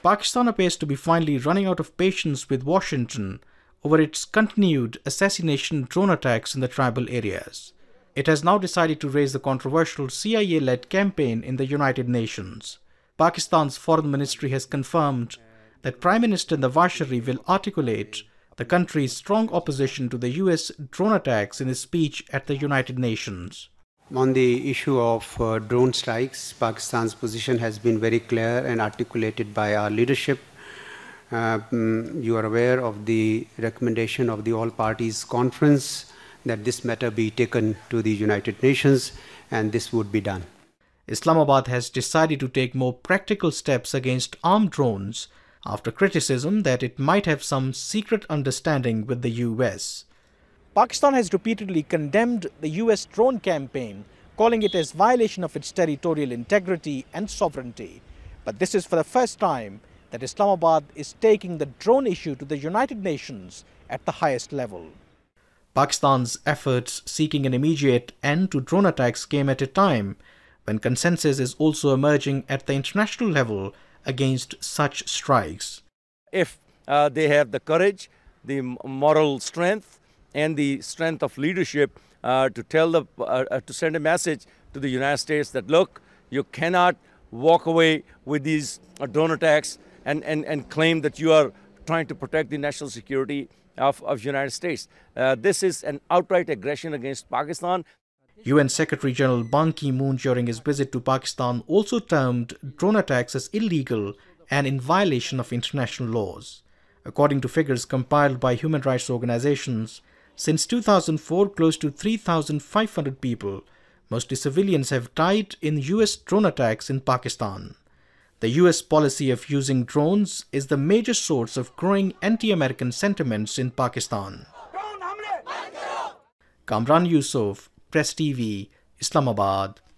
Pakistan appears to be finally running out of patience with Washington over its continued assassination drone attacks in the tribal areas. It has now decided to raise the controversial CIA-led campaign in the United Nations. Pakistan's foreign ministry has confirmed that Prime Minister Nawaz Sharif will articulate the country's strong opposition to the US drone attacks in his speech at the United Nations. On the issue of drone strikes, Pakistan's position has been very clear and articulated by our leadership. You are aware of the recommendation of the All Parties Conference that this matter be taken to the United Nations, and this would be done. Islamabad has decided to take more practical steps against armed drones after criticism that it might have some secret understanding with the US. Pakistan has repeatedly condemned the US drone campaign, calling it as violation of its territorial integrity and sovereignty. But this is for the first time that Islamabad is taking the drone issue to the United Nations at the highest level. Pakistan's efforts seeking an immediate end to drone attacks came at a time when consensus is also emerging at the international level against such strikes. If they have the courage, the moral strength, and the strength of leadership to send a message to the United States that, look, you cannot walk away with these drone attacks and claim that you are trying to protect the national security of United States. This is an outright aggression against Pakistan. UN Secretary General Ban Ki-moon during his visit to Pakistan also termed drone attacks as illegal and in violation of international laws. According to figures compiled by human rights organizations, since 2004, close to 3,500 people, mostly civilians, have died in US drone attacks in Pakistan. The US policy of using drones is the major source of growing anti-American sentiments in Pakistan. Kamran Yusuf, Press TV, Islamabad.